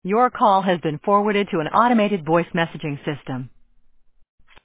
Your call has been forwarded to an automated voice messaging system.